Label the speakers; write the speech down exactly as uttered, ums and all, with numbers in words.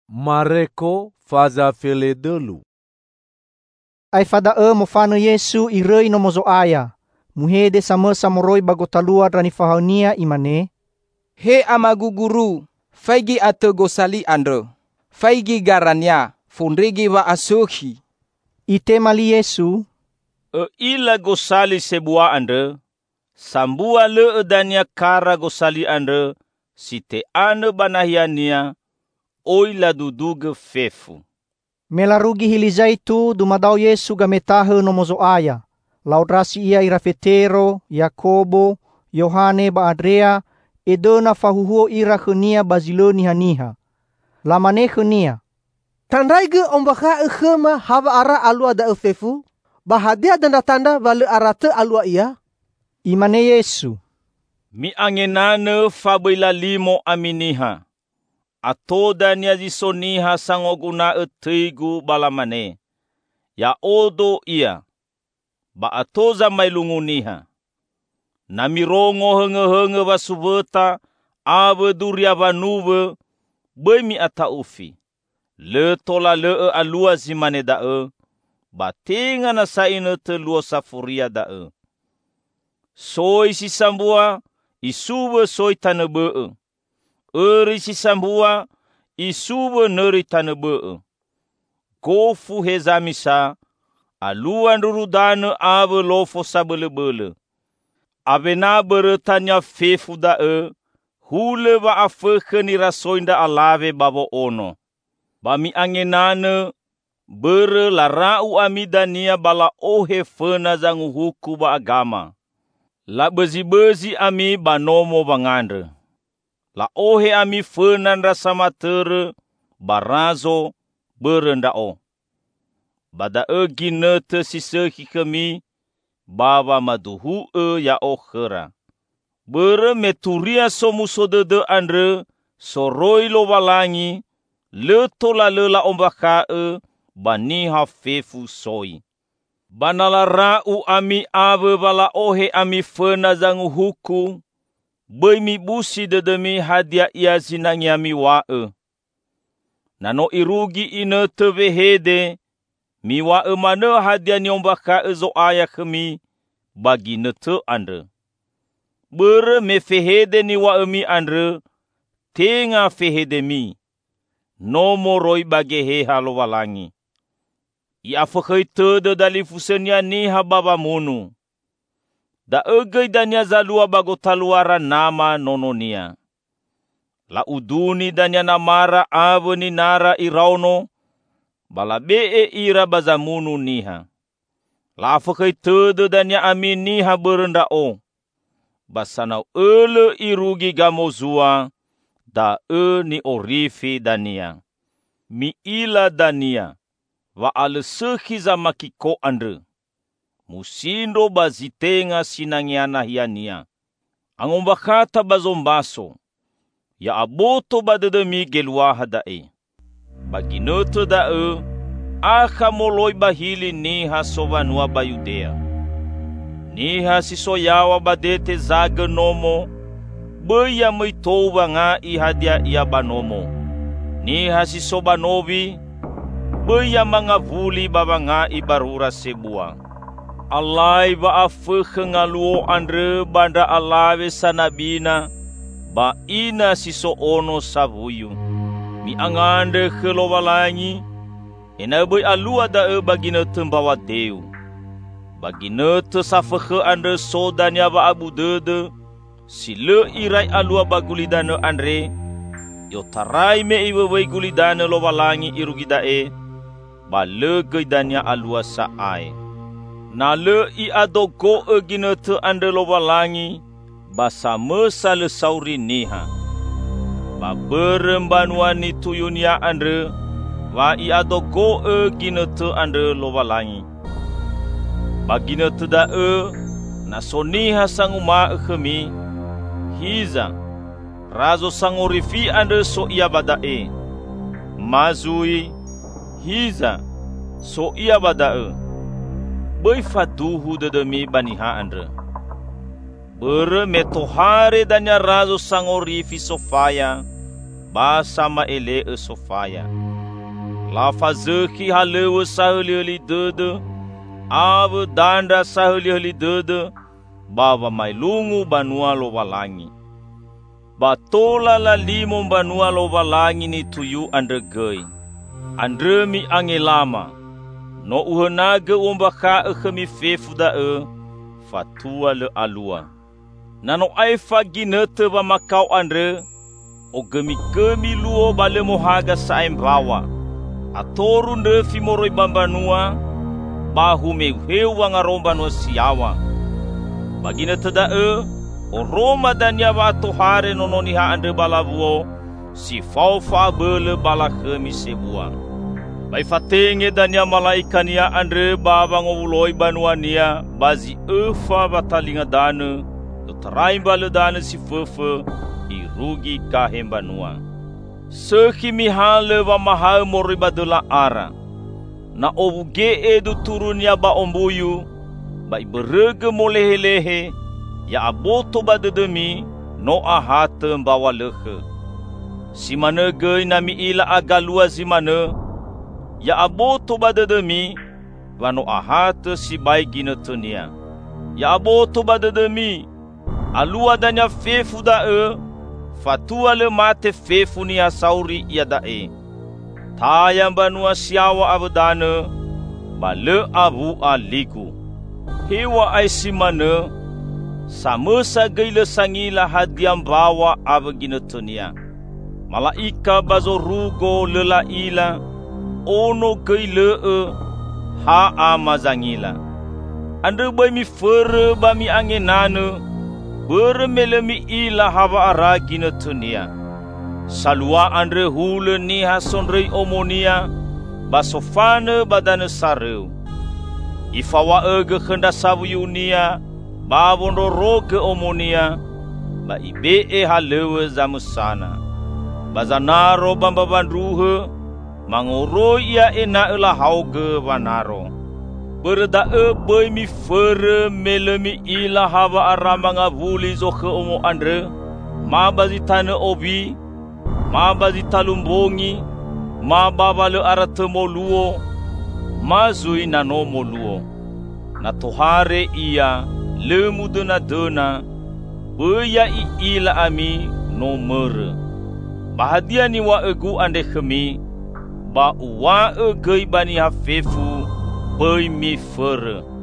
Speaker 1: Mareko faza fele delu.
Speaker 2: Ay fadae mo fana Yesu irei no mozo aya. Muhede sama samoroi bago taluar rani fahaunia imane.
Speaker 3: He amagu guru, faigi ate gosali andre. Faigi garanya, fundrigi wa asuhi.
Speaker 2: Ite mali Yesu.
Speaker 4: E ila gosali sebuah andre. Sambua le dania kara gosali andre. Site ane banahiania. Oila duduge fefu.
Speaker 2: Melarugi hilizai tu dumadau Yesu gametahe no mozo aya. Laudrasi ia ira Petero, Yakobo, Yohane ba Andrea, edona fahuhuo ira khenia baziloni haniha. Lamane khenia.
Speaker 5: Tandai ge ombaka ekhema hava ara alua da efefu, bahadia danda tanda vale arate alua ia.
Speaker 2: Imane Yesu.
Speaker 4: Mi angenane fabila limo aminiha. Atoda niazisoniha sangoguna eteigu balamane. Ya odo ia. Ba atoza mailunguniha. Na mirongo henge-henge vasuveta. Ave duria vanuve. Bemi ataufi. Le tola le alua zimane dae. Ba tinga na saine te lua safuria dae. Soi si sambua. Isuwe soi tanebee. Eri si sambua, isuwe neri tanebee. Gofu hezamisa, aluan rurudane ave lofo sabele-bele. Avena beretanya fefu dae, hule wa afeke ni rasoinda alave babo ono. Bami angenane, bere larau amidania bala ohe fena zangu huku ba agama. La bezi-bezi ami banomo bangandre. La ohe ami fenan rasa matere, barazo, berendao. Bada e ginete siseki kemi, bawa maduhu e ya okhera. Bere meturia somuso dede andre, soroi lo walangi, le tola lela ombaka e, baniha fefu soi. Banala rau ami ave bala ohe ami fena zangu huku, Boi mi busi dedemi hadia ia zinangiami wae. Nano irugi ine tevehede. Mi wae mane hadia nyombaka ezo aya kemi. Bagi nete andre. Bere me fehede ni wae mi andre. Tenga fehede mi. Nomo roi bage he halo walangi. Ia fakai tede dali fusenia ni hababa munu. Da egei dania zalua bago taluara nama nononia. La uduni dania namara ave ni nara irauno. Balabe e ira bazamunu niha. La afakai tede dania amin niha berendao. Basanau ele irugi gamozua. Da e ni orifi dania. Mi ila dania. Wa ale sekiza makiko andre. Musindo bazitenga sinangiana hiania. Angombakata bazombaso. Ya aboto badedemi gelua hadae. Baginoto dae. Aka moloi bahili niha sovanua bayudea. Niha sisoyawa badete zaga nomo. Beya meitova nga ihadia ia banomo. Niha sisobanovi. Beya mangavuli baba nga ibarura sebua. Alai ba afeke ngaluo andre banda alawe sanabina. Ba ina siso ono savuyu. Mi angande kelowalangi. Enabai alua dae bagina tembawa deu. Bagina te safeke andre sodanya ba abu dede. Sile irai alua bagulidane andre. Yotarai me iwewei gulidane lo walangi irugidae. Ba legei dania alua saai. Na le i adogo e ginete ande lo walangi. Basa mesa le sauri niha. Ba berembanuani tuyunia andre. Wa i adogo e ginete ande lo walangi. Ba ginete da e. Nasoniha sanguma e kemi. Hiza. Razo sangorifi ande so ia badae. Mazui. Hiza. So ia badae. Boi faduhu dedemi baniha andre. Bere metohare danya razo sangorifi sofaya. ba sama ele e sofaya. La fazeki halewe sahuli dede, ave danda sahuli dede, bava mai lungu banua lo walangi. Batola la limo banua lo walangi ni tuyu andre gei. Andre mi angelama. No uhenaga umbaka e kemi fefuda e, fatua le alua. Nano ai faginete ba makau andre, o gemi gemi luo bale mohaga sa embawa. Atoru ndefi moroi bambanua, bahu meuheu wangaromba no siawa. Bagina teda e, o Roma dan yawa tohare nononiha andre balavuo, si fau fa bele bala kemi sebua. Bai fatenge dan ya malaikania andre baba ngowuloi banuania, bazi efa batalinga dane, utaraim bale dane si fefe, irugi kahem banua. Seki mihale wa mahal moribadula ara. Na obuge edu turunya ba ombuyu, ba iberege molehe-lehe, ya aboto badedemi, no ahate mbawa lehe. Simane gei nami ila agalua zimane, ya aboto badedemi, wa no ahate si bai ginetunia. Ya aboto badedemi, alua danya fefu da e, fatua le mate fefu ni asauri ia dae. Tayang banua siawa abadane, bale abu aliku. Hewa ai simane, samesa geile sangila hadiam bawa abaginetunia. Malaika bazorugo lela ila, ono geile e, ha amazangila. Ande bai mi fere ba mi angenane, beremele mi ila hava aragina tunia. Salua andre hule ni hasonrei omonia, basofane badane sareu. Ifawa ege khenda sabu yunia, babondo roge omonia, ba ibe e halewe zamusana. Bazanaro bamba bandruhe, mangoro ia ena ela hauge banaro. Berda e boy mi fere melemi ila hava aramanga vuli zoke omo andre, ma bazitane obi, ma bazitalumbongi, ma babale arate moluo, ma zui nano moluo. Na tohare ia lemudena dena, beya i ila ami no mere. Bahadia ni wa egu ande khemi, ba wa e gei bani hafefu, boy mi fere.